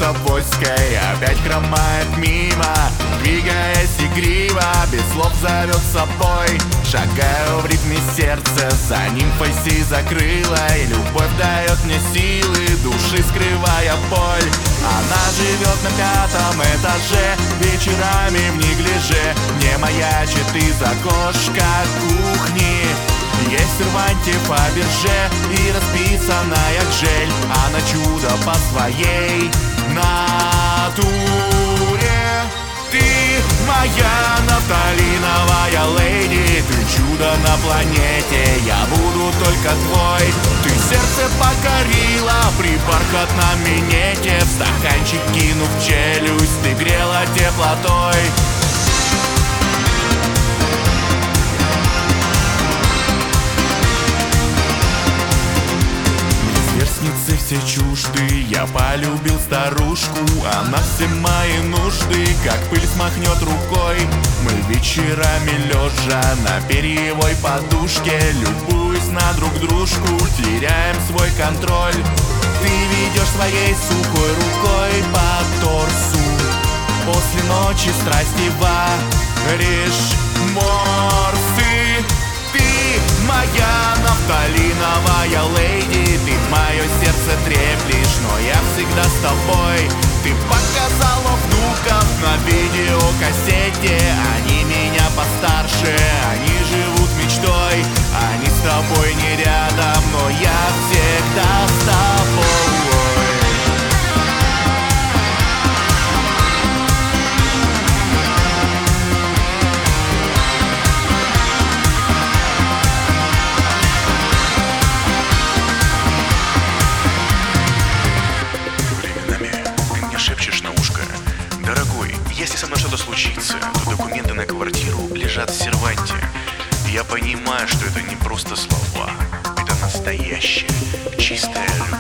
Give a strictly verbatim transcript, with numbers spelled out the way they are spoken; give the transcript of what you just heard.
Тобольской опять хромает мимо, двигаясь игриво, без слов зовет с собой. Шагаю в ритме сердца, за нимфой сизокрылой. Любовь дает мне силы, души скрывая боль. Она живет на пятом этаже, вечерами в неглиже мне маячит из окошка кухни. Есть серванте Фаберже и расписанная гжель, она чудо по своей натуре. Ты моя нафталиновая леди, ты чудо на планете, я буду только твой. Ты сердце покорила при бархатном минете, в стаканчик кинув челюсть, ты грела теплотой. Сверстницы все чужды, я полюбил старушку, она все мои нужды, как пыль смахнет рукой. Мы вечерами лежа на перьевой подушке, любуясь на друг дружку, теряем свой контроль. Ты ведешь своей сухой рукой по торсу, после ночи страсти варишь морсы. Ты моя нафталиновая леди, ты мое сердце треплешь, но я всегда с тобой. Ты показала внуков на видеокассете, они меня постарше, они живут мечтой. Они с тобой не рядом, но я всегда с тобой. Шепчешь на ушко: дорогой, если со мной что-то случится, то документы на квартиру лежат в серванте. Я понимаю, что это не просто слова, это настоящая, чистая любовь.